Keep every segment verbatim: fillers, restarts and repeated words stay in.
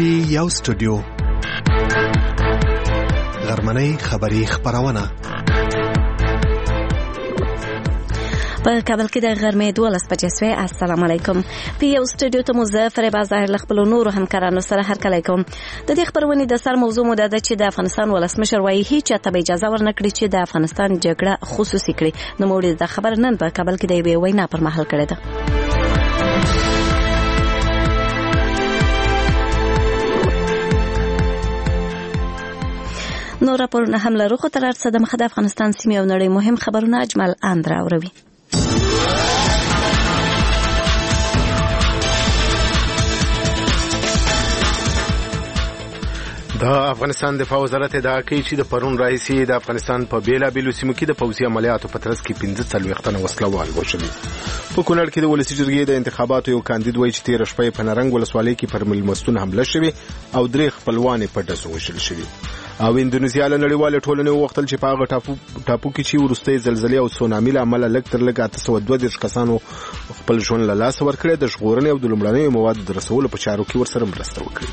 پی یو سټوډیو غرمنۍ خبری خبرونه په کابل کې د غرمې دولس بجې شوې. السلام علیکم. په یو سټوډیو ته مزفر بازار له خپل نورو همکارانو سره هرکلی کوم. د دې خبرونې د سر موضوع مو ده چې د افغانستان ولسمشر وايي هیڅ چاته به اجازه ورنکړي چې د افغانستان جګړه خصوصي کړي. نو موږ د خبر نن په کابل کې د یوې وینا پر مهال کړې ده. نو راپورونه هم لرو خو تر څه د مخه د افغانستان سیمې او نړۍ مهم خبرونه اجمل اندرا اوروي. د افغانستان دفاع وزارت ادعا کوي چې د پرون راهیسې د افغانستان په بیلابېلو سیمو کې د پوځي عملیاتو په ترڅ کې پنځه څلوېښت تنه وسلوال وژل. په کونړ کې د ولسي جرګې د انتخاباتو یو کاندید وایي چې تېره شپه په نرنګ ولسوالۍ کې پر مېلمستون حمله شوې او درې خپلوان یې په ډزو وژل شوي. او اندونیزیا له نړیوالې ټولنې وغوښتل چې په هغه ټاپو ټاپو کې چې وروستۍ زلزلې او سونامي له امله لږ تر لږه اته سوه دوه دېرش کسانو خپل ژوند له لاسه ورکړی، د ژغورنې او د لومړنیو موادو د رسولو په چارو کې ورسره مرسته وکړي.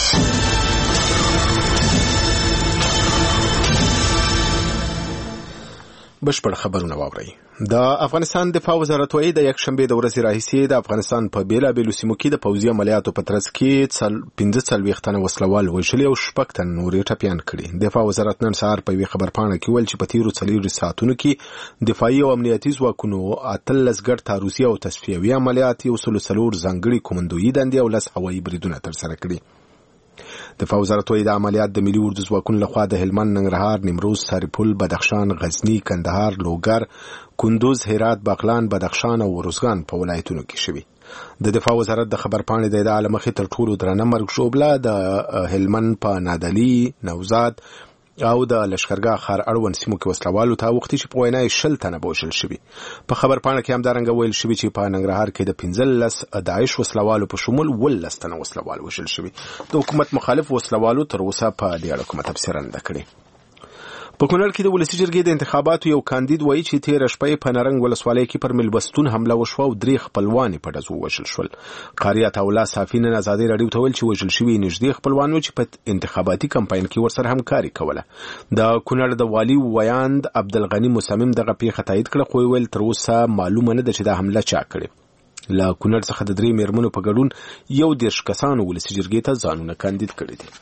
بشپړ خبرونه واورئ. د افغانستان دفاع وزارت وايي د یکشنبې د ورځې راهیسې د افغانستان په بیلابېلو سیمو کې د پوځي عملیاتو په ترڅ کې پنځه څلوېښت تنه وسلوال وژلي او شپږ تن نور یې ټپیان کړي. دفاع وزارت نن سهار په یوې خبرپاڼه کې ویل چې په تېرو څلوېښتو ساعتونو کې دفاعي او امنیتي ځواکونو اتلس ګډ تعرضي او تصفیوي عملیات، یو سل او څلور ځانګړي کومندویي دندې او لس هوایي بریدونه ترسره کړي. دفاع وزارت وايي د عملیات د ملي اردو ځواکونو لخوا د هلمند، ننګرهار، نیمروز، سرپل، بدخشان، غزني، کندهار، لوګر، کندوز، هرات، بغلان، بدخشان او روزګان په ولایتونو کې شوي. د دفاع وزارت د خبرپاڼې د ادعا له مخې تر ټولو درنه مرګ ژوبله د هلمند په نادعلي، نوزاد او د لشکرګاه ښار اړوند سیمو کې وسلوالو ته وختي چې په وینا یې شل تنه وژل شوي. په خبرپاڼه کې همدارنګه ویل شوي چې په ننګرهار کې د پنځلس داعش وسلوالو په شمول ولس تنه وسلوال وژل شوي. د حکومت مخالف وسلوالو تر اوسه په دې اړه کومه تبصره نه ده کړې. په کونړ کې د ولسي جرګې د انتخاباتو یو کاندید وایي چې تېره شپه په نرنګ ولسوالۍ کې پر مېلمستون حمله وشوه او درې خپلوان په ډزو وژل شول. قاري عطاالله صافي نن ازادۍ راډیو ته ویل چې وژل شوي نږدې خپلوان وو چې په انتخاباتي کمپاین کې ورسره همکاري کوله. د کونړ د والي ویاند عبدالغني مصمم دغه پیښه تایید کړه، خو ویل تر اوسه معلومه نه ده چې دا حمله چا کړې. له کونړ څخه د درې مېرمنو په ګډون یو دېرش کسانو ولسي جرګې ته ځانونه کاندید کړي دي.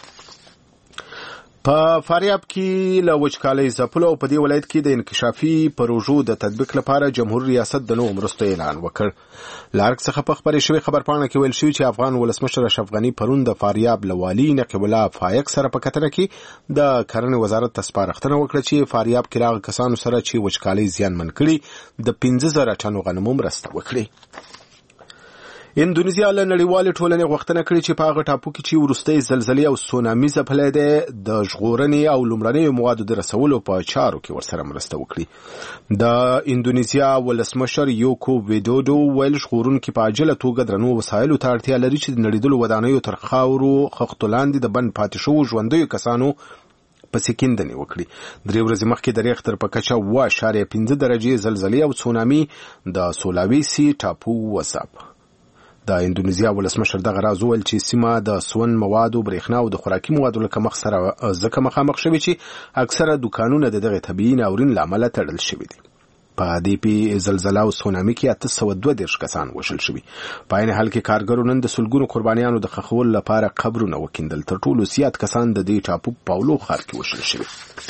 په فاریاب کې له وچکالۍ ځپلو او په دې ولایت کې د انکشافي پروژو د تطبیق لپاره جمهور ریاست د نوو مرستو اعلان وکړ. له ارګ څخه په خپرې شوې خبرپاڼه کې ویل شوي چې افغان ولسمشر اشرف غني پرون د فاریاب له والي نقیب الله فایق سره په کتنه کې د کرنې وزارت ته سپارښتنه وکړه چې فاریاب کې راغلي کسانو سره چې وچکالۍ زیانمن کړي د پنځه زره ټنو غنمو مرسته وکړي. اندونیزیا له نړیوالې ټولنې غوښتنه کړې چې په هغه ټاپو کې چې وروستۍ زلزلې او سونامي ځپلی دی د ژغورنې او لومړنیو موادو د رسولو په چارو کې ورسره مرسته وکړي. د اندونیزیا ولسمشر یوکو ویدودو ویل ژغورونکي په عاجله توګه درنو وسایلو ته اړتیا لري چې د نړېدلو ودانیو تر خاورو خښتو لاندې د بند پاتې شوو ژوندیو کسانو پسې کیندنې وکړي. درې ورځې مخکې د ریختر په کچه اوه اعشاریه پنځه درجې زلزلې او سونامي د سولاویسي ټاپو وځاپ. د اندونیزیا ولسمشر دغه راز وویل چې سیمه د سون موادو، برېښنا او د خوراکي موادو له کمښت سره ځکه مخامخ شوي چې اکثره دوکانونه د دغې طبیعي ناورین له امله تړل شوي دي. په دې پی زلزله او سونامي کې اته سوه دوه دېرش کسان وژل شوي. په عین حال کې کارګرو نن د سلګونو قربانیانو د ښخولو لپاره قبرونه وکیندل. تر ټولو زیات کسان د دې ټاپو پاولو ښار کې وژل شوي.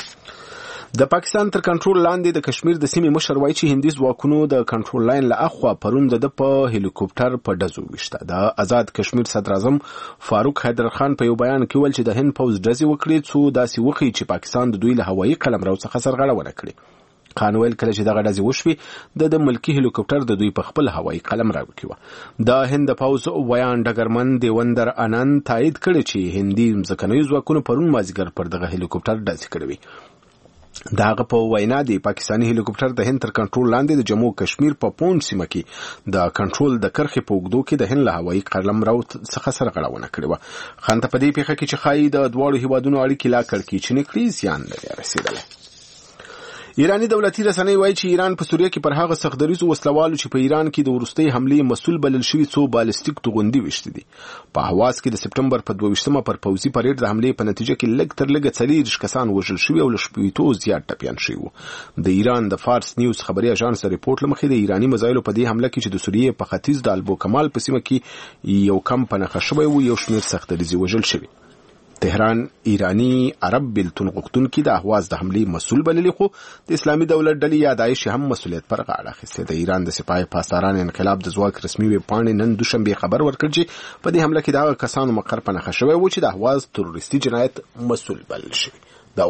د پاکستان تر کنټرول لاندې د کشمیر د سیمې مشر وایي چې هندي ځواکونو د کنټرول لاین له اخوا پرون د په هلیکوپټر په ډزو ویشته. د آزاد کشمیر صدر اعظم فاروق حیدر خان په یو بیان کې ویل چې د هند پوځ ډزې وکړي څو داسې وښیي چې پاکستان د دوی له هوایي قلمرو څخه سرغړونه کړې. خان ویل کله چې دغه ډزې وشوې د د ملکي هلیکوپټر د دوی په خپل هوایي قلمرو کې وه. د هند پوځ ویان ډګرمن دیوندر آنند تایید کړی چې هندي ځمکنیو ځواکونو پرون مازدیګر پر دغه هلیکوپټر ډزې کړې وې. د هغه په وینا د پاکستاني هلیکوپټر د هند تر کنټرول لاندې د جموں کشمیر په پونډ سیمه کې د کنټرول د کرښې په اوږدو کې د هند له هوایي قلمرو څخه سرغړونه کړې وه. خان ته په دې پیښه کې چې ښایي د دواړو هیوادونو اړیکې لا کړکېچنې کړي زیان نه دی رسېدلی. ایرانی دولتي رسنۍ وایي چې ایران په سوریه کې پر هغه سختدریزو وسلوالو چې په ایران کې د وروستۍ حملې مسؤل بلل شوي څو بالستیک توغندي وشتي دي. په حواس کې د سپټمبر په دوه ویشتمه پر پوځي پریډ د حملې په نتیجه کې لږ تر لږه څلېرویشت کسان وژل شوي او له شپېتو زیات ټپیان شوي وو. د ایران د فارس نیوز خبري اژانس د ریپورټ له مخې د ایراني میزایلو په دې حمله کې چې د سوریې په ختیځ د البو کمال په سیمه کې یو کم په نښه شوی و، یو شمېر سختدریزې وژل شوي. تهران ایرانی عرب بلتون غوښتونکي د اهواز د حملې مسؤل بللی، خو د اسلامي دولت ډلې یا داعش هم مسؤلیت پر غاړه اخیستی. د ایران د سپاه پاسداران انقلاب د ځواک رسمي ویب پاڼې نن دوشنبه خبر ورکړ چې په دې حمله کې د هغه کسانو مقر په نښه شوی و چې د اهواز تروریستي جنایت مسؤل بلل شوي. دا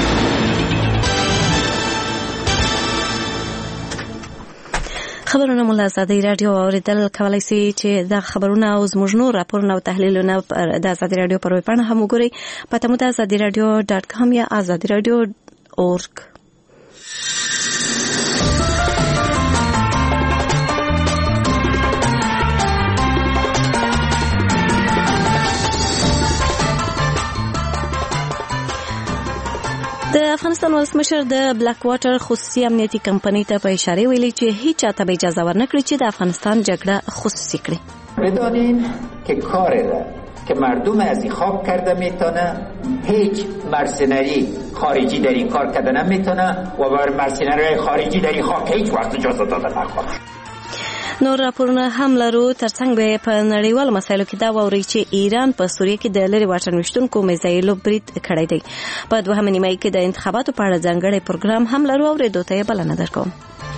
خبرونه مولا ازادي رادیو اوریدل کولای شي چې دا خبرونه او زموږ نور راپورونه او تحلیلونه د ازادي رادیو پر ویب پاڼه هم وګورئ. پته مو د ازادي رادیو ډاټ کام یا ازادي رادیو اورګ. د افغانستان ولسمشر د بلاک واټر خصوصي امنیتي کمپنی ته په اشاره ویلي چې هیڅ چاته به اجازه ورنکړي چې د افغانستان جګړه خصوصی کړي. بدانین که کار را که مردم از این خواب کرده میتونه، هیچ مرسنری خارجی در این کار کرده نمیتونه و بر مرسنری خارجی در این خاک هیچ وقت اجازه داده نخواهد. نور راپورونه هم لرو. ترڅنګ به په نړیوالو مسایلو کې دا واوري چې ایران په سوریه کې د لری واټن وشتونکو میزایلو برید کړی دی. په دوهمه نیمه کې د انتخاباتو په اړه ځانګړی پروګرام هم لرو او ریډیو ته بلنه درکوم.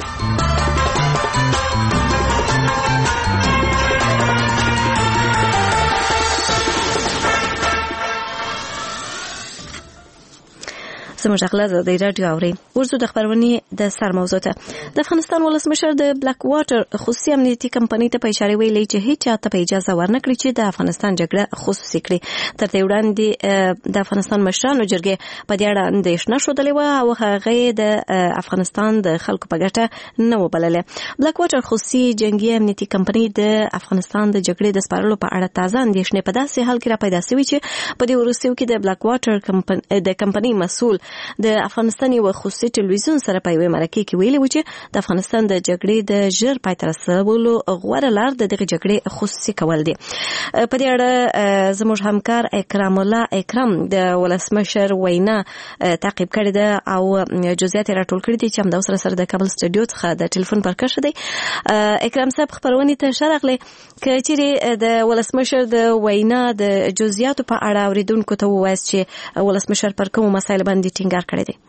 زموږ خپل ازادي رادیو اوري. ورزو د خبرونې د سر موضوع ته د افغانستان ولسمشر د بلاک واټر خصوصي امنیتي کمپنی ته په اشاره ویلي چې هیڅ چاته په اجازه ورنکړي چې د افغانستان جګړه خصوصي کړي. تر دې وړاندې د افغانستان مشرانو جرګې په دې اړه اندېښنه ښودلې وه او هغه د افغانستان د خلکو په ګټه نه وبلله. بلاک واټر خصوصي جنگي امنیتي کمپنی د افغانستان د جګړې د سپارلو په اړه تازه اندېښنې په داسې حال کې را پیدا شوې چې په دې وروستیو کې د بلاک واټر کمپنی د کمپنی مسؤل د افغانستان یو خصوصي ټلویزیون سره په یوه مرکه کې ویلي و چې د افغانستان د جګړې د ژر پای ته رسولو غوره لار د دغه جګړې خصوصي کول دي. په دې اړه زموږ همکار اکرام الله اکرام د ولسمشر وینا تعقیب کړې ده او جزئیات راټول کړي دي چې هم د سره سره د کابل سټوډیو څخه د ټلیفون پر کښ دی. اکرام صاحب خبرونه ته شرغله کچېره د ولسمشر د وینا د جزئیاتو په اړه اوریدونکو ته وایي چې ولسمشر پر کوم مسایل باندې ټینګار کړی دی.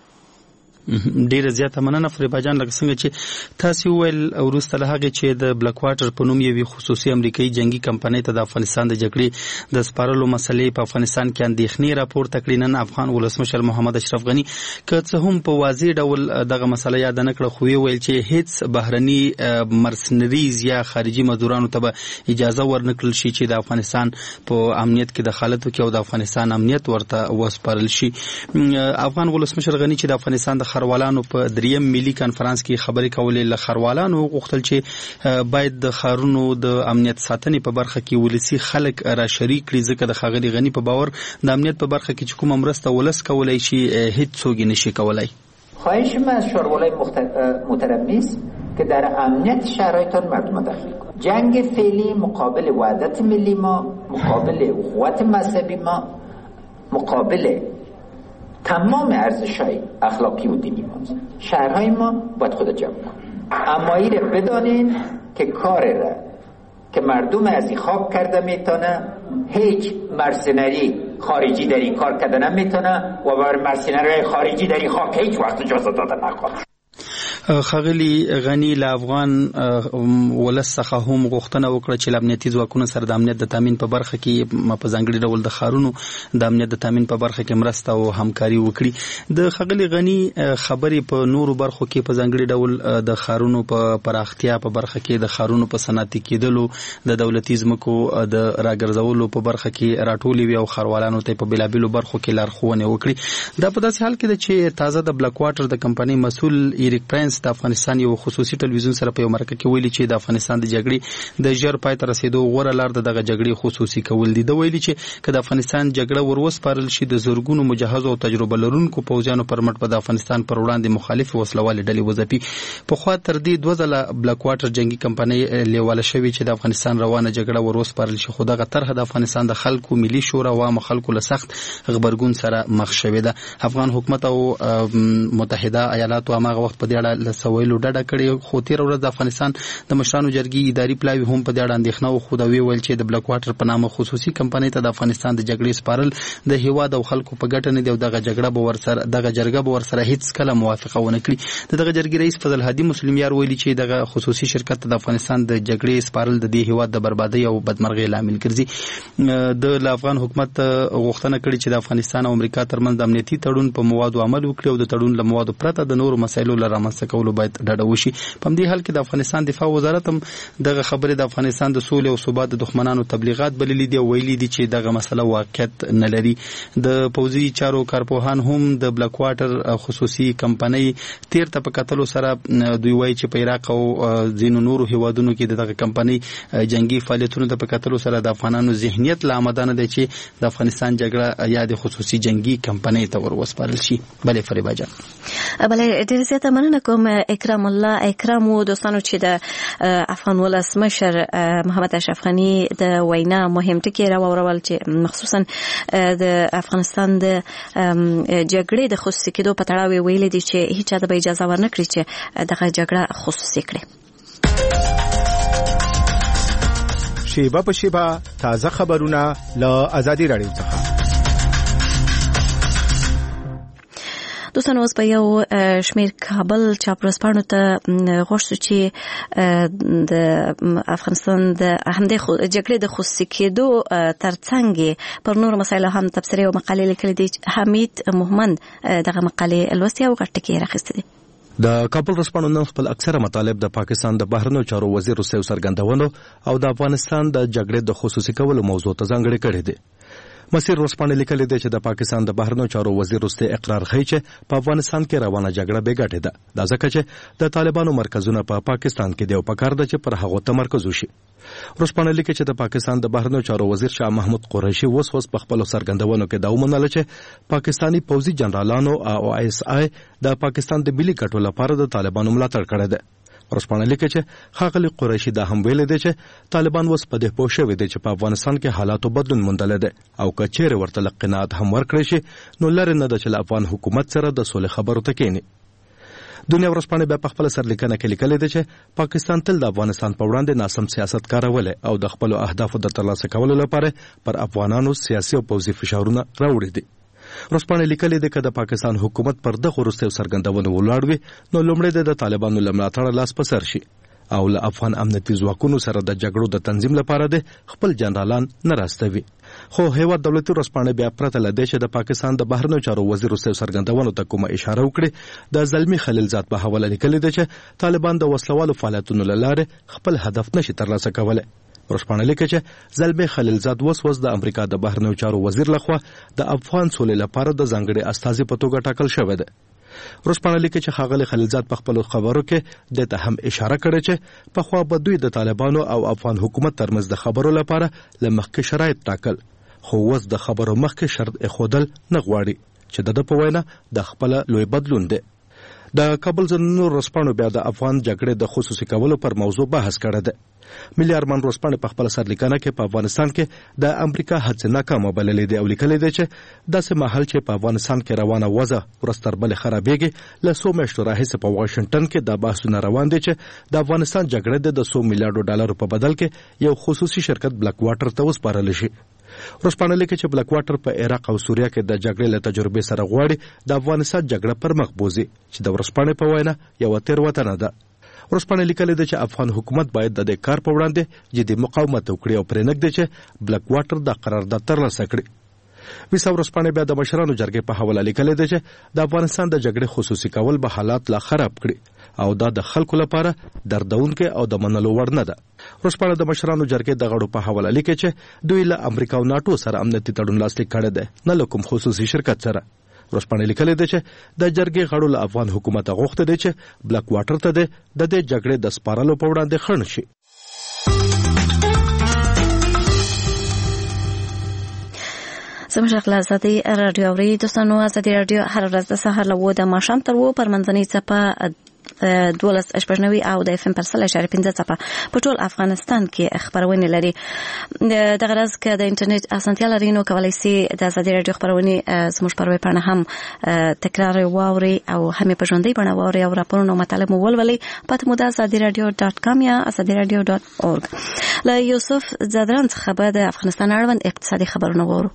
ډیره زیاته مننه فریبا جان. لکه څنګه چې تاسو ویل وروسته له هغه چې د بلاک واټر په نوم یو خصوصي امریکایي جنگي کمپنۍ ته د افغانستان د جګړې د سپارلو مسلې په افغانستان کې اندېښنې راپورته کړې، نن افغان ولسمشر محمد اشرف غنی که څه هم په واضح ډول دغه مسله یاد نه کړه، خو ویل چې هیڅ بهرني مرسنریز یا خارجي مزدورانو ته به اجازه ورنکړل شي چې د افغانستان په امنیت کې دخالت وکړي او د افغانستان امنیت ورته وسپارل شي. افغان ولسمشر غنی چې د افغانستان د خروالانو په دریم ملي کانفرنس کې خبرې کولې، له خروالانو غوښتل چې باید د ښارونو د امنیت ساتنې په برخه کې ولسي خلک را شریک کړي، ځکه د ښاغلي غني په باور د امنیت په برخه کې چې کومه مرسته ولس کولای شي هیڅ څوک یې نشي کولای. خواهش من از شوروالای محترم نیست که در امنیت شهرهایتان مردم داخل کنند. جنگ فعلی مقابل وحدت ملی ما، مقابل قوت مذهبی ما، مقابل تمام ارزش‌های اخلاقی و دینی ماست. شهرهای ما باید خود جمع کنند. اما این را بدانین که کار را که مردم از این خواب کرده میتونه، هیچ مرسنری خارجی در این کار کرده نمیتونه و بر مرسنری خارجی در این خاک هیچ وقت اجازه داده نخواهد. خاغلی غنی له افغان ولس څخه هم غوښتنه وکړه چې امنیتي ځواکونو سره د امنیت د تامین په برخه کې په ځانګړي ډول د ښارونو د امنیت د تامین په برخه کې مرسته او همکاري وکړي. د خاغلی غنی خبرې په نورو برخو کې په ځانګړي ډول د ښارونو په پراختیا په برخه کې د ښارونو په صنعتي کېدلو، د دولتي ځمکو د راګرځولو په برخه کې راټولې وي او ښاروالانو ته په بېلابېلو برخو کې لارښوونې وکړي. دا په داسې حال کې ده چې تازه د بلاک واټر د کمپنۍ مسؤل ایریک پرینس ټایمز د افغانستان یو خصوصي ټلویزیون سره په یو مرکه کې ویلي چې د افغانستان د جګړې د ژر پای ته رسیدو غوره لار د دغه جګړې خصوصي کول دي. د ویلي چې که د افغانستان جګړه وروسپارل شي د زورګونو مجهز او تجربه لرونکو پوځیانو پر مټ په افغانستان پر وړاندې مخالف وسلوالې ډلې وځپي. په خوا تر دې دوه ځله بلک واټر جنگي کمپنۍ لیواله شوې چې د افغانستان روانه جګړه وروسپارل شي، خو دغه طرح د افغانستان د خلکو ملي شورا او عام خلکو له سخت غبرګون سره مخ شوې ده. افغان حکومت او متحده ایالاتو هغه وخت په دې اړه له سویلو ډډه کړې، خو تیر ورځ د افغانستان د مشرانو جرګې اداري پلاوی هم په دې اړه اندېښنه وښوده. ویل چې د بلک واټر په نامه خصوصي کمپنۍ ته د افغانستان د جګړې سپارل د هیواد او خلکو په ګټه نه دی او دغه جګړه به ورسره دغه جرګه به ورسره هیڅ کله موافقه ونه کړي. دغه جرګې رئیس فضل هادي مسلمیار ویلي چې دغه خصوصي شرکت د افغانستان د جګړې سپارل د دې هیواد د بربادۍ او بدمرغۍ لامل ګرځي. د افغان حکومت غوښتنه کړې چې د افغانستان او امریکا ترمنځ د امنیتي تړون په موادو عمل وکړي او د تړون له موادو پرته د نورو مسایلو لپاره رامنځته کولو باید ډډه وشي. په همدې حال کې د افغانستان دفاع وزارت هم دغه خبرې د افغانستان د سولې او ثبات د دښمنانو تبلیغات بللي دي او ویلي دي چې دغه مسله واقعیت نه لري. د پوځي چارو کارپوهان هم د بلک واټر خصوصي کمپنۍ تیر ته په کتلو سره دوی وایي چې په عراق او ځینو نورو هیوادونو کې دغه کمپنۍ جنگي فعالیتونو ته په کتلو سره د افغانانو ذهنیت له آمدانه دی چې د افغانستان جګړه یا د خصوصي جنگي کمپنۍ ته وروسپارل شي. بلې فریبا جان. بلې ډېر زیاته مننه کوم اکرام الله. اکرام و دوستانو چې د افغان ولسمشر محمد اشرف غني د وینا مهم ټکي راوړل چې مخصوصا د افغانستان د جګړې د خصوصي کېدو په تړاو ویلي دي چې هیڅ چا ته به اجازه ورنکړي چې دغه جګړه خصوصي کړي. شیبه په شیبه تازه خبرونه له آزادي رادیو څخه. دوستانو اوس په یو شمیر کابل چاپلوسپانو ته غوښتو چې د افغانستان د همدې جګړې د خصوصي کېدو ترڅنګ پر نور مسایلو هم تبصرې او مقالې لیکلې دي. حمید مومند دغه مقالې لوستې او غټ ټکي راخیستې دي. د کابل رسپانو نن خپل اکثره مطالب د پاکستان د بهرنیو چارو وزیر سیو سرګندونو او د افغانستان د جګړې د خصوصي کولو موضوع ته ځانګړي کړي دي. مسیر رسپانو لیکلي دی چې د پاکستان د بهرنیو چارو وزیر رسته اقرار کوي چې په افغانستان کې روانه جګړه بې ګټې ده. دا ځکه چې د طالبانو مرکزونه په پا پاکستان کې دی او په کار ده چې پر هغه تمرکز وشي. رسپانو لیکي چې د پاکستان د بهرنیو چارو وزیر شاه محمود قریشي اوس اوس په خپل سرګندونو کې دا ومنله چې پاکستانی پوځي جنرالانو او آی اس آی د پاکستان د ملي ګټو لپاره د طالبانو ملاتړ کړی دی. رسپانو لیکي چې ښاغلي قریشي دا هم ویلي دی چې طالبان اوس په دې پوه شوي دي چې په افغانستان کې حالاتو بدلون موندلی دی او که چیرې ورته له قناعت هم ورکړی شي نو لرې نه ده چې له افغان حکومت سره د سولې خبرو ته کښېني. دنیا ورځپاڼې بیا په خپله سرلیکنه کې لیکلي دی چې پاکستان تل د افغانستان په وړاندې ناسم سیاست کارولی او د خپلو اهدافو د ترلاسه کولو لپاره پر افغانانو سیاسي او پوځي فشارونه راوړي دي. رسپانې لیکلي دی که د پاکستان حکومت پر دغو وروستیو څرګندونو ولاړ وي نو لومړی د طالبانو له ملاتړه لاس په سر شي او له افغان امنیتي ځواکونو سره د جګړو د تنظیم لپاره د خپل جنرالان نه راستوي. خو هیواد دولتي رسپانې بیا پرته له دې چې د پاکستان د بهرنیو چارو وزیر وروستیو څرګندونو ته کومه اشاره وکړي د زلمي خلیلزاد په حواله لیکلي دی چې طالبان د وسلوالو فعالیتونو له لارې خپل هدف نشي ترلاسه کولی. رسپانې لیکي چې زلمي خلیلزاد اوس اوس د امریکا د بهرنیو چارو وزیر لخوا د افغان سولې لپاره د ځانګړي استازي په توګه ټاکل شوی دی. رسپانې لیکي چې ښاغلي خلیلزاد په خپلو خبرو کې دې ته هم اشاره کړې چې پخوا به دوی د طالبانو او افغان حکومت ترمنځ د خبرو لپاره له مخکې شرایط ټاکل، خو اوس د خبرو مخکې شرط ایښودل نه غواړي چې د ده په وینا د خپله لوی بدلون دی. د کابل ځینو رسپانو بیا د افغان جګړې د خصوصي کولو پر موضوع بحث کړی دی. ملي ارمان رسپانې په خپله سرلیکنه کې په افغانستان کې د امریکا هڅې ناکامه بللې دي او لیکلی دی چې داسې مهال چې په افغانستان کې روانه وضع ورځ تر بلې خرابېږي له څو میاشتو راهیسې په واشنګټن کې دا بحثونه روان دي چې د افغانستان جګړه د څو میلیارډو ډالرو په بدل کې یو خصوصي شرکت بلک واټر ته وسپارلی شي. رسپانې لیکي چې بلک واټر په عراق او سوریه کې د جګړې له تجربې سره غواړي د افغانستان جګړه پر مخ بوځي چې د ورځپاڼې په وینا یوه تېروتنه ده. ورځپاڼې لیکلي ده چې افغان حکومت باید د دې کار په وړاندې جدي مقاومت وکړي او پرې نږدې چې بلک واټر د قرارداد ترلاسه کړي. ویسا ورځپاڼې بیا د مشرانو جرګې په حواله لیکلي ده چې د افغانستان د جګړې خصوصي کول به حالات لا خراب کړي او دا د خلکو لپاره دردونکې او د منلو وړ نه ده. ورځپاڼه د مشرانو جرګې د غړو په حواله لیکي چې دوی له امریکا او ناټو سره امنیتي تړون لاسلیک کړی دی، نه له کوم خصوصي شرکت سره. ورسپانې لیکلي دي چې د جرګې غړو له افغان حکومت غوښتي دي چې بلک واټر ته د دې جګړې د سپارلو په وړاندې خنډ شي. زموږ خپل ازادي رادیو اوري دوستانو ازادي رادیو هر ورځ د سهار له وو د ماښام تر وو پر منځنۍ څپه دولس اشپژنوي او د اف ام پر سل اشاره پنځه څپه په ټول افغانستان کې خبرونه لري. د غرض کې د انټرنیټ اسانتیا لري نو کولای شي د ازادي رادیو خبرونه زموږ پر ویب باندې هم تکرار واوري او هم په ژوندۍ باندې واوري او راپورونه مطالب مو ولولي. پته مو د ازادي رادیو ډاټ کام یا ازادي رادیو ډاټ اورګ. له یوسف زدران څخه د افغانستان اړوند اقتصادي خبرونه وورو.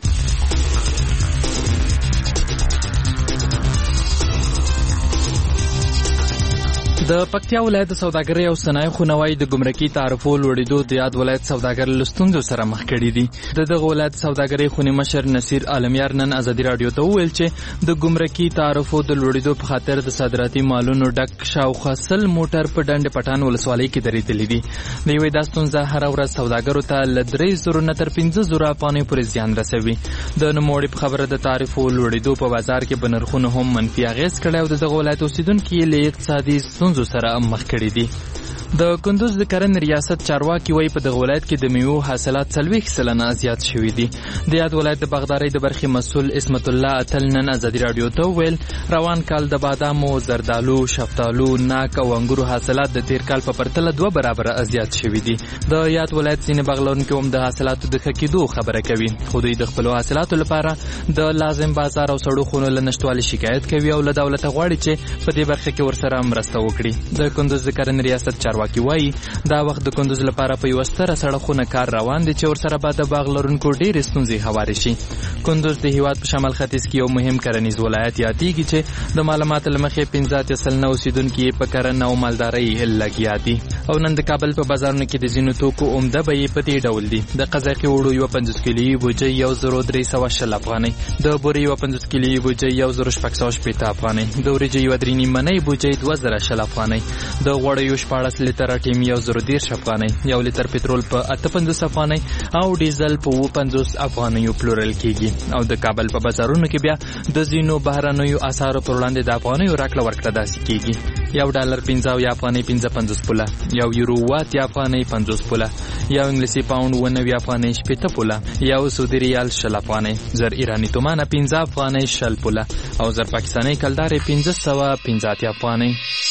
د پکتیا ولایت سوداګرۍ او صنایع خونوي د ګمرکي تعرفو لوړېدو د یاد ولایت سوداګر لستونزو سره مخ کړي دي. د دغه ولایت سوداګرۍ خونې مشر نصیر عالمیار نن ازادي رادیو ته وویل چې د ګمرکي تعرفو د لوړېدو په خاطر د صادراتي مالونو ډک شاوخوا سل موټر په ډنډ پټان ولسوالۍ کې درېدلي دي. د یوې دا ستونزه هره ورځ سوداګرو ته له درې زرو نه تر پنځه زرو افغانۍ پورې زیان رسوي. د نوموړي په خبره د تعرفو لوړېدو په بازار کې په نرخونو هم منفي اغېز کړی او د دغه ولایت اوسیدونکي یې له اقتصادي ستونزو سره مخ کړي دي. د کندوز د کرنې ریاست چارواکي وایي په دغه ولایت کې د میوو حاصلات څلوېښت سلنه زیات شوي دي. د یاد ولایت د باغدارۍ د برخې مسؤل اسمت الله اتل نن ازادي رادیو ته وویل روان کال د بادامو، زردالو، شفتالو، ناک او انګورو حاصلات د تیر کال په پرتله دوه برابره زیات شوي دي. د یاد ولایت ځینې باغ لرونکي هم د حاصلاتو د ښه کېدو خبره کوي، خو دوی د خپلو حاصلاتو لپاره د لازم بازار او سړو خونو له نشتوالي شکایت کوي او له دولته غواړي چې په دې برخه کې ورسره مرسته وکړي. د کندوز د کرنې ریاست چارواکي وایي دا وخت د کندوز لپاره په یوه ستره سړکونه کار روان دي چې ورسره به د باغ لرونکو ډېرې ستونزې هوارې شي. کندوز د هېواد په شمال ختیځ کې یو مهم کرنیز ولایت یادېږي چې د معلوماتو له مخې پنځه اتیا سلنه اوسېدونکي یې په کرنه او مالدارۍ لګیا دي. او نن د کابل په بازارونو کې د ځینو توکو عمده بیې په دې ډول دي: د قزاقي وړو یوه پنځوس کیلویي بوجۍ یو زرو درې سوه شل افغانۍ، د بورې یوه پنځوس کیلویي بوجۍ یو زرو شپږ سوه شپېته افغانۍ، د وریجو یوه درې نیمنۍ بوجۍ دوه زره شل افغانۍ، د غوړیو شپاړس لیتره ټیم یو زرو دېرش افغانۍ، یو لیتر پټرول په اته پنځوس افغانۍ او ډیزل په اووه پنځوس افغانیو پلورل کېږي. او د کابل په بازارونو کې بیا د ځینو بهرنیو اسعارو پر وړاندې د افغانیو راکړه ورکړه داسې کېږي: یو ډالر پنځه اویا افغانۍ پنځه پنځوس پوله، یو یورو اوه اتیا افغانۍ پنځوس پوله، یو انګلیسي پاونډ اوه نوي افغانۍ شپېته پوله، یو سعودي ریال شل افغانۍ، زر ایراني تومانه پنځه افغانۍ شل پوله او زر پاکستاني کلدارې پنځه سوه پنځه اتیا افغانۍ.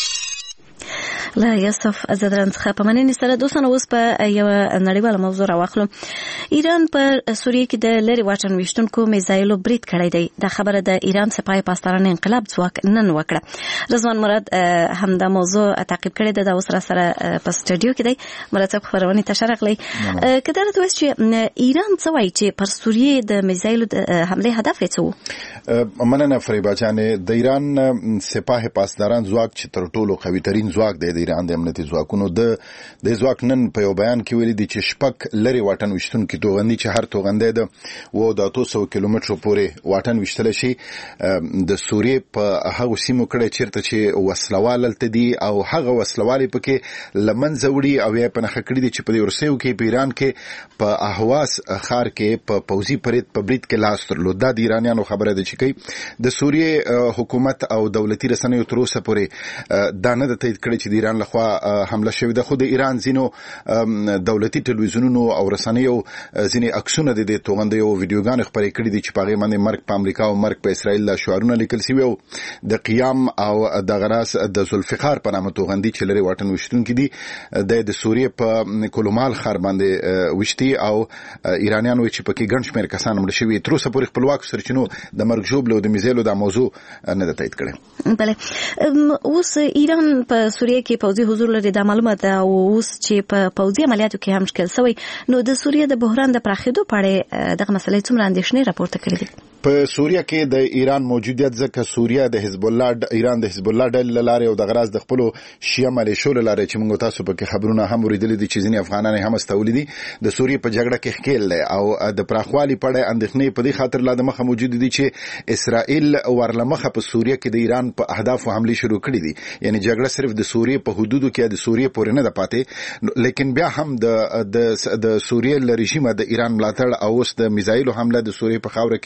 لا یوسف زدران څخه په مننې سره دوستانو اوس په یو نړیواله موضوع راواخلو. ایران پر سوریه کې د لري واټن ویشتونکو میزایلو برید کړی دی. دا خبره د ایران سپاه پاسداران انقلاب ځواک نن وکړه. رضوان مراد هم دا موضوع تعقیب کړی دی. دا اوس را سره په سټوډیو کې دی. مراد صاحب خبرونه ته راغلی. کله راته وایي چې ایران څه وایي چې پر سوریه د میزایلو حمله هدف یې څه و؟ مننه فریبا جانې. د ایران سپاه پاسداران ځواک چې تر ټولو قوي ترین ځواک دی د ایران د امنیتي ځواکونو د د ځواک نن په یو بیان کې ویلي دي چې شپږ لري واټن ویشتونکي توغندي چې هر توغندی د و د اتو سوه کیلومترو پورې واټن ویشتلی شي د سوریې په هغو سیمو کړی چیرته چې وسلوال هلته دي او هغه وسلوال یې پکې له منځه وړي او یا یې په نښه کړي دي چې په دې وروستیو کې په ایران کې په اهواز ښار کې په پوځي پرید په برید کې لاس درلود. دا د ایرانیانو خبره ده چې کوي د سوریې حکومت او دولتي رسنیو تر اوسه پورې دا نه ده تایید کړی چې د ایران لخوا حمله شوې ده، خو د ایران ځینو دولتي ټلویزیونونو او رسنیو ځینې عکسونه د دې توغندیو او ویډیوګانې خپرې کړي دي چې په هغې باندې مرګ په امریکا او مرګ په اسرائیل دا شعارونه لیکل سوي او د قیام او دغه راز د ذوالفقار په نامه توغندي چې لري واټن ویشتونکي دي د د سوریې په کولومال ښار باندې ویشتي او ایرانیان وایي چې پکې ګڼ شمېر کسان مړه شوي. تر اوسه پورې خپلواکو سرچینو د مرګ ژوبلو د میزایلو دا موضوع نه ده تایید کړې. بله، اوس ایران په سوریه کې پوځي حضور لري، دا معلومه ده. او اوس چې په پوځي عملیاتو کې هم شکل شوی، نو د سوریه د بحران د پراخېدو په اړه دغه مسلې څومره اندېښنې راپورته کړې دي؟ په سوریه کې د ایران موجودیت ځکه سوریه د حزب الله ایران د حزب الله ډلې له لارې او د غراز د خپلو شیعه ملیشو له لارې چې موږ تاسو پکې خبرونه هم اورېدلي دي چې ځینې افغانان هم استولي دي د سوریې په جګړه کې ښکیل دی او د پراخوالي په اړه اندېښنې په دې خاطر لا د مخه موجود دي چې اسرائیل ورلمخه په سوریه کې د ایران په اهدافو حملې شروع کړي دي. یعنی جګړه صرف د سوریې په حدودو کې د سوریې پورې نه ده پاتې، لیکن بیا هم د د د سوریې له رژیمه د ایران ملاتړ او اوس د میزایلو حمله د سوریې په خاوره کې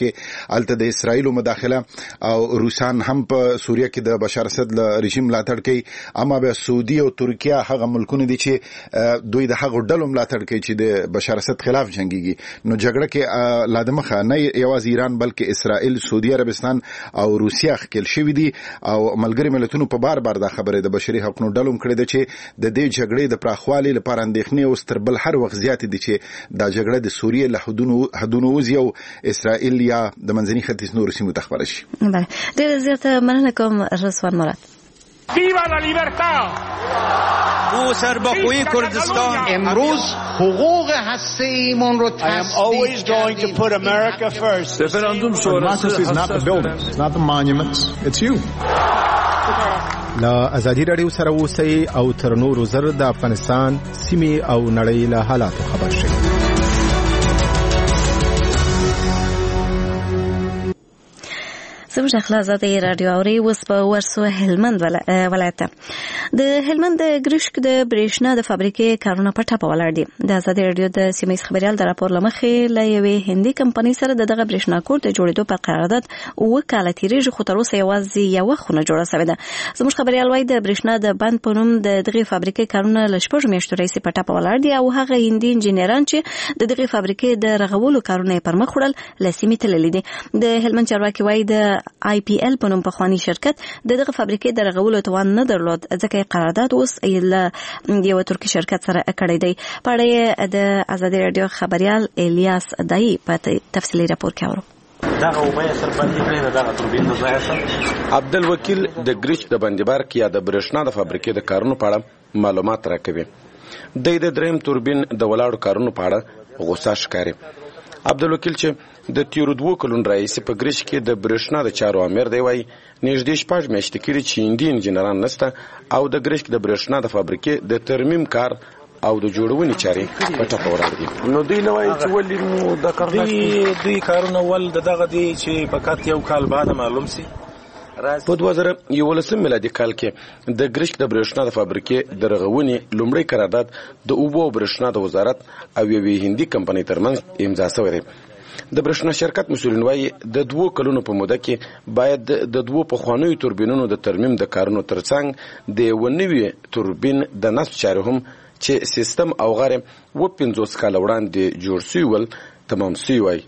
الته د اسرایل مداخله او روسان هم په سوریه کې د بشار اسد له رژیم ملاتړ کوي، اما به سعودي او ترکیه هغه ملکونه دي چې دوی د هغه ډلو ملاتړ کوي چې د بشار اسد خلاف جنگيږي. نو جګړه کې لا دمخه نه یوازې ایران بلکې اسرائیل، سعودي عربستان او روسیا ښکېل شوي دي او ملګري ملتونو په بار بار دا خبره د بشري حقوقو ډلو کړې ده چې د دې جګړې د پراخوالي لپاره اندېښنې او ستربل هر وخت زیات دي چې دا جګړه د سوریې له حدودونو حدودونو وځي او اسرائیل یا د منځني ختیځ نورو سیمو ته خبره شي. بله، ډېره زیاته مننه کوم رضوان مراد. Viva la libertad! او سربخوی کردستان امروز حقوق هسته‌ایمون رو I am always going to put America first. Referendum democracy is not the buildings, it's not the monuments, it's you. لا ازادي رادیو سره اوسئ او تر نورو زر د افغانستان سیمې او نړۍ له حالاتو خبر شئ. زموږ اخلاصات رادیو اوري اوس په ورسو هلمند ولایت د هلمند د ګرشک د برېښنا د فابریکې کارونه په ټاپه ولاړ دي. د ازادي رادیو د سیمې خبريال د راپور لمخې له یوې هندي کمپنۍ سره دغه برېښنا کور د جوړېدو په قرارداد او کاله تیریږي، خو تر اوسه یوازې یو خونه جوړه شوې ده. زموږ خبريال وايي د برېښنا د بند په نوم د دغه فابریکې کارونه له شپږ میاشتو راهیسې په ټاپه ولاړ دي او هغه هندي انجینران چې د دغه فابریکې د رغولو کارونه پر مخ وړل له سیمې تللي دي. د هلمند چارواکي وايي د آی پی ال په نوم پخوانی شرکت د دغه فابریکې د رغولو توان نه درلود، ځکه قرارداد اوس له یو ترکی شرکت سره کړی دی. په اړه د ازادي رادیو خبريال الیاس دای په تفصیلي راپور کې اورو. دغه وبای سر باندې کړی دغه توربین د ځای سره عبدالوکیل د ګریچ د بندیبارک یا د برېښنا د فابریکې د کارونو په اړه معلومات راکوي. د د دریم توربین د ولاړو کارونو په اړه غوسه ښکاري. عبدالوکیل چې د تیرو دوه کلونو راهیسې په ګریچ کې د برېښنا د چارو امیر دی وایي نږدې شپږ میاشتې کېږي چې هندي انجینران نشته او د ګریچ د برېښنا د فابریکې د ترمیم کار او د جوړونې چارې په ټاپه ولاړ دي. نو دوی نه وایي چې ولې نو د کارونه دوی کارونه ول دغه دی چې فقط یو کال بعد معلوم سي. په دوه زره یولسم میلادي کال کې د ګریچ د برېښنا د فابریکې د رغونې لومړی قرارداد د اوبو او برېښنا د وزارت او یوې هندي کمپنۍ ترمنځ امضا شوی دی. د برېښنا شرکت مسؤلین وایي د دوه کلونو په موده کې باید د دوه پخوانیو توربینونو د ترمیم د کارونو ترڅنګ د یو نوي توربین د نصب چارې هم چې سیستم او غیره و پنځوس کاله وړاندې جوړ شوي ول تمام شوي وای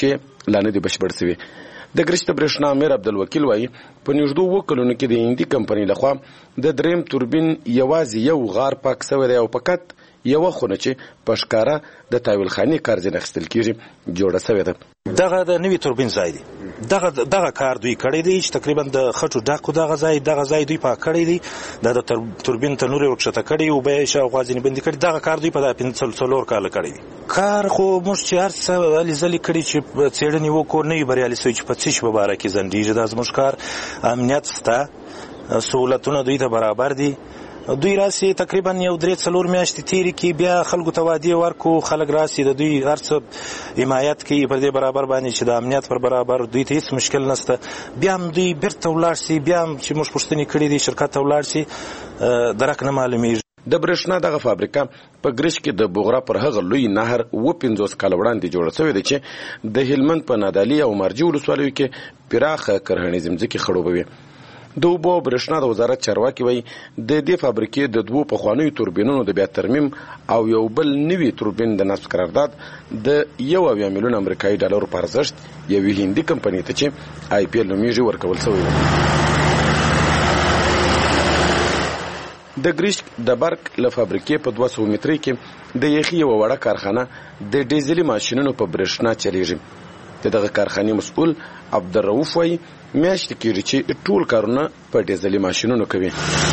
چې لا نه دي بشپړ شوي. د ګریچ د برېښنا امیر عبدالوکیل وایي په نږدې اووه کلونو کې د هندي کمپنۍ لخوا د دریم توربین یوازې یو غار پاک شوی دی او فقط یوه خونه چې په ښکاره د تاویل خانې کار ځینې اخیستل کېږي جوړه شوې ده. دغه د نوي توربین ځای دی، دغه دغه کار دوی کړی دی چې تقریبا د خټو ډاکو دغه ځای دغه ځای دوی پاک کړی دی. د توربین تنور یې ورکښته کړی او بیا یې شاوخوا ځینې بندي کړي. دغه کار دوی په پنځه څلور کاله کړی دی. کار خو موږ چې هر څه هلې ځلې کړي چې څېړنې وکړو نه وي بریالي سوي چې په څه شي په باره کې ځنډېږي. دا زموږ کار امنیت شته، سهولتونه دوی ته برابر دي. دوی راسي تقریبا یو درې څلور میاشتې تیرې کې بیا خلکو ته وعدې ورکړو، خلک راسي د دوی هر څه حمایت کوي پر دې برابر باندې چې د امنیت پر برابر دوی ته هیڅ مشکل نشته. بیا هم دوی بیرته ولاړ سي، بیا هم چې موږ پوښتنې کړې دي شرکت ته ولاړ سي درک نه معلومیږي. د برېښنا دغه فابریکه په ګریچ کې د بوغرا پر هغه لوی نهر و پنځوس کاله وړاندې جوړه شوې ده چې د هلمند په نادعلي او مرجي ولسوالیو کې پراخه کرهنیزې ځمکې خړوبوي. د اوبو او برېښنا د وزارت چارواکي وایي د دې فابریکې د دوو پخوانیو توربینونو د بیا ترمیم او یو بل نوي توربین د نصب قرارداد د یو اویا میلیون امریکایي ډالرو په ارزښت یوې هندي کمپنۍ ته چې آی پی ال نومیږي ورکول شوی و. د ګریچ د برق له فابریکې په دوه سوه مترۍ کې د یخي یوه وړه کارخانه د ډیزلي ماشینونو په برېښنا چلیږي. د دغه کارخانې مسؤل عبدالرؤف وایي میاشتې کېږي چې ټول کارونه په ډیزلي ماشینونو کوي.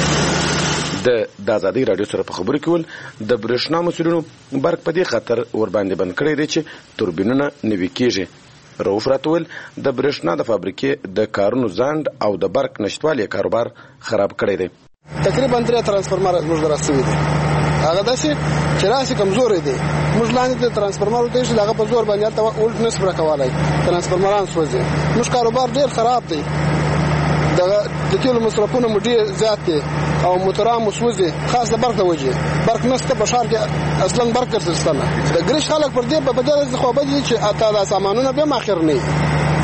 د ازادۍ راډیو سره په خبرو کې ول د برېښنا مسؤلینو برق په دې خاطر ورباندې بند کړی دی چې توربینونه نوي کېږي. رؤف راته وویل د برېښنا د فابریکې د کارونو ځنډ او د برق نشتوالي کاروبار خراب کړی دی. تقریبا درې ترانسفرمر زموږ درسوي دي، هغه داسې چې راسي کمزورې دي. موږ لاندې د ترانسفرمر ته چې هغه په زور باندې هلته اولټ نس برکولی ترانسفرمران سوځي. موږ کاروبار ډېر خراب دی، دغه د تیلو مصرفونه مو ډېر زیات دي او موټران مو سوځي، خاص د برق د وجې. برق نشته په ښار کې اصلا برق ګرځېدلی. د ګریچ خلک پر دې په دې خوابدي دي چې تا دا سامانونه بیا هم اخر نه وي.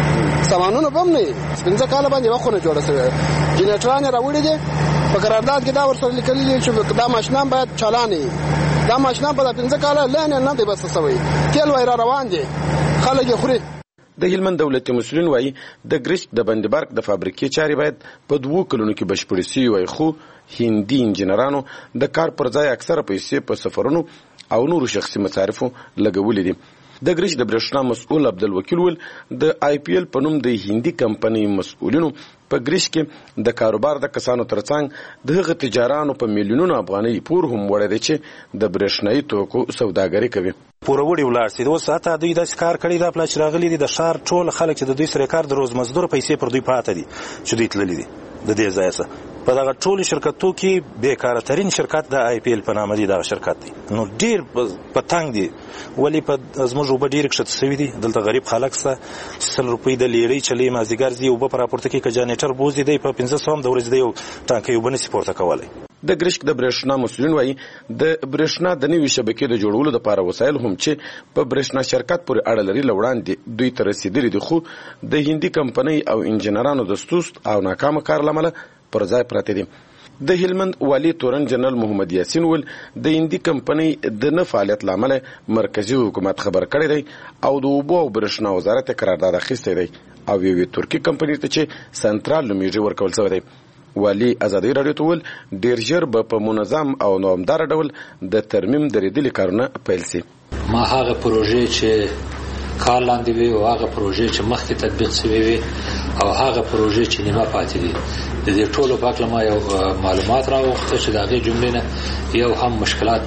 سامانونه بم نه پنځه کال باندې وخونه جوړه شوی جنریټران راوړي دي په قرارداد کې دا ورسره لیکلي دي چې دا ماشینان باید چالان وي دا ماشینان په پنځه کال لانه نه دی بس سوی تیل وای را روان دي خلک خوري. د هلمند دولتي مسؤلین وایي د ګرشک د بندبارک د فابریکې چارې باید په دوو کلونو کې بشپړې شي وای خو هندي انجنیرانو د کار پر ځای اکثره پیسې په سفرونو او نورو شخصي مصارفو لګولې دي. د ګرشک د برېښنا مسؤل عبدالوکیل ول د آی پی ایل په نوم د هندي کمپنۍ مسؤلینو په ګرشک کې د کاروبار د کسانو ترڅنګ د هغه تجارانو په میلیونونو افغانۍ پور هم وړي دي چې د برېښنايي توکو سوداګري کوي. پوروړي ولاړ سي اوس اته دوی د کار کړی د پلاش راغلي دي د شهر ټول خلک چې د دوی سره کار د روز مزدور پیسې پر دوی پاتې دي چې دوی تللي دي د دې ځای څخه په دغه ټول شرکتو کې بیکاره ترين شرکت د آی پی ایل په نامه دی دا شرکت دی نو ډیر په تنگ دی ولی په زموږ وب ډیر کښت سوي دي دلته غریب خلک سره سل روپۍ د لیړۍ چلی مازیګر زی او په راپورته کې ک جنریټر بوزي دی په پنځه سو د ورځې دی یو ټانکي وبنه سپورته کولای. د ګرشک د برېښنا مسؤلین وایي د برېښنا د نوي شبکې د جوړولو لپاره وسایل هم چې په برېښنا شرکت پورې اړه لري لوړاندې دوی ته رسیدلي دي خو د هندي کمپنۍ او انجنیرانو د سست او ناکامه کار لامل پر ځای پراته دي. د هلمند والی تورن جنرال محمد یاسین ول د هندي کمپنۍ د نه فعالیت لامل مرکزی حکومت خبر کړی دی او د اوبو او برېښنا وزارت قرارداد اخیستی دی او یوې ترکی کمپنۍ ته چې سنټرال لومېږي ورکول شوی دی. والی ازادي رادیو ته ول ډیر ژر به په منظم او نوامدار ډول د ترمیم درېدلي کارونه پیل شي. ما هغه پروژې چې کار لاندې وي او هغه پروژې چې مخکې تطبیق شوي وي او هغه پروژې چې نیمه پاتې دي د دې ټولو په اړه ما یو معلومات راوغوښته چې د هغې جملې نه یو هم مشکلات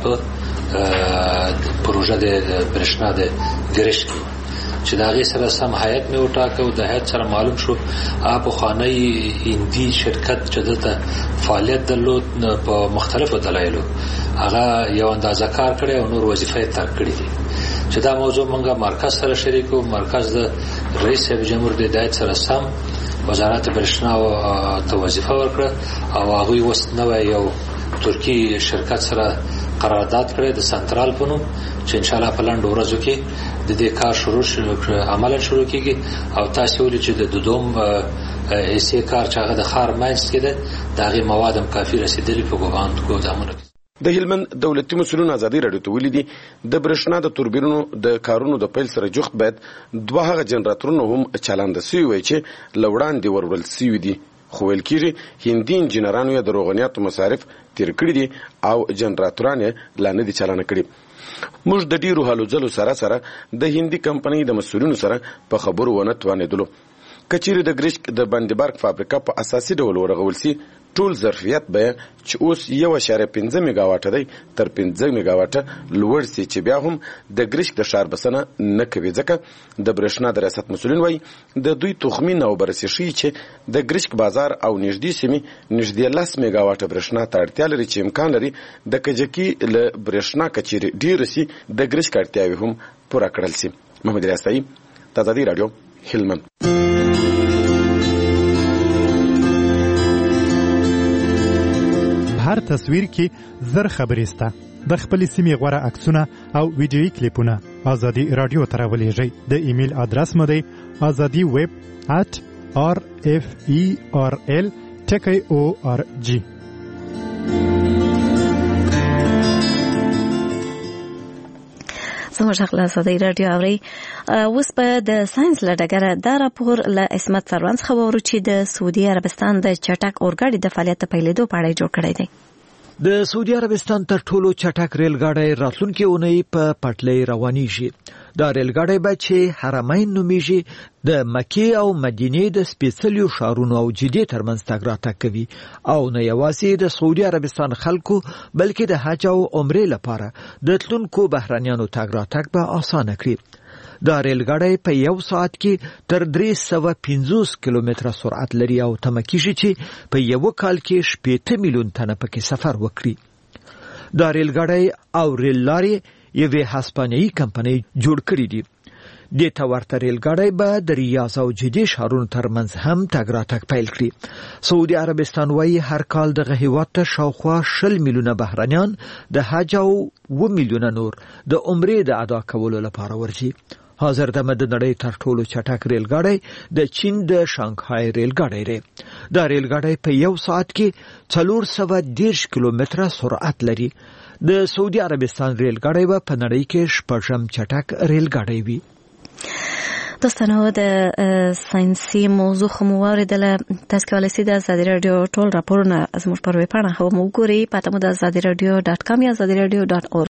په پروژه د برېښنا د ګرشک چې د هغې سره سم هیئت مې وټاکه او د هیئت سره معلوم شو هغه پخوانی هندي شرکت چې دلته فعالیت درلود په مختلفو دلایلو هغه یو اندازه کار کړی او نور وظیفه یې ترک کړي دي چې دا موضوع موږ مرکز سره شریک وو. مرکز د رئیس صاحب جمهور د هدایت سره سم وزارت برېښنا ته وظیفه ورکړه او هغوی اوس نوی یو ترکی شرکت سره قرارداد کړی د سنټرال په نوم چې انشاءالله په لنډو ورځو کې د دې کار شروع عملا شروع کیږي او تاسو ولې چې د دوم ایسې کار چې هغه د خار مینځ کې ده د هغې مواد هم کافي رسېدلي په ګوباند ګودامونو کې. د هلمند دولتي مسؤلین ازادي رادیو ته ویلي دي د برېښنا د توربینونو د کارونو د پیل سره جوخت باید دوه هغه جنراتورونه هم چالانده سوي وي چې له وړاندې ورول سوي دي خو ویل کېږي هندي انجینرانو یې د روغنیاتو مصارف تیر کړي دي او جنراتوران یې لا نه دي چالانه کړي. موږ د ډیرو هلو ځلو سره سره د هندي کمپنۍ د مسؤلینو سره په خبرو ونه توانېدلو. کچېرې د ګرشک د بندبارک فابریکه په اساسي ډول ورغول سي ټول ظرفیت به چې اوس یو اشاریه پنځه میګاواټه دی تر پنځه میګاواټه لوړ سي چې بیا هم د ګرشک د ښار بسنه نه کوي ځکه د برېښنا د ریاست مسؤلین وایي د دوی تخمین او بررسي ښیي چې د ګرشک بازار او نږدې سیمې نږدې لس میګاواټه برېښنا ته اړتیا لري چې امکان لري د کجکي له برېښنا کچېرې ډېره سي د ګرشک اړتیاوې هم پوره کړل سي. محمد ریاستایي، ازادي رادیو، هلمند. هر تصویر کې زر خبرې سته. د خپلې سیمې غوره عکسونه او ویډیویي کلیپونه ازادي رادیو ته راولېږئ. د ایمیل ادرس مو دی ازادي ویب ات آر اف ای آر ال ټکی او آر جی. زموږ غږ له ازادي رادیو اورئ. اوس به د ساینس له ډګره دا راپور له عصمت سروان څخه واورو چې د سعودي عربستان د چټک اورګاډي د فعالیت په پیلېدو په اړه جوړ کړی دی. د سعودي عربستان تر ټولو چټک ریل ګاډی راتلونکي اونۍ په پټلۍ روانېږي. دا ریل ګاډی به چې حرمین نومیږي د مکې او مدینې د سپېڅلیو ښارونو او جدې ترمنځ تګ راتګ کوي او نه یوازې د سعودي عربستان خلکو بلکې د حج او عمرې لپاره د تلونکو بهرنیانو تګ راتګ به اسانه کړي. دا ریل ګاډی په یو ساعت کې تر درې سوه پنځوس کیلومتره سرعت لري او تمه کېږي چې په یو کال کې شپېته میلیون تنه پکې سفر وکړي. دا ریل ګاډی او ریل لارې یوې هسپانیایي کمپنۍ جوړ کړي دي. دې ته ورته ریل ګاډی به د ریاض او جدې ښارونو ترمنځ هم تګ راتګ پیل کړي. سعودي عربستان وایي هر کال دغه هیواد ته شاوخوا شل میلیونه بهرنیان د حج او اووه میلیونه نور د عمرې د ادا کولو لپاره ورځي. حاضر دمه د نړۍ تر ټولو چټک ریل ګاډی د چین د شانګهای ریل ګاډی دی. دا ریل ګاډی په یو ساعت کې څلور سوه دېرش کیلومتره سرعت لري. د سعودي عربستان ریل ګاډی به په نړۍ کې شپږم چټک ریل ګاډی وي. دوستانو د ساينسي موضوع خو مو واردله تاسو کولای شئ د ازادي رادیو ټول راپورونه زموږ پر ویب پاڼه هم وګورئ. پته مو د ازادي رادیو ډاټ کام یا ازادي رادیو ډاټ اور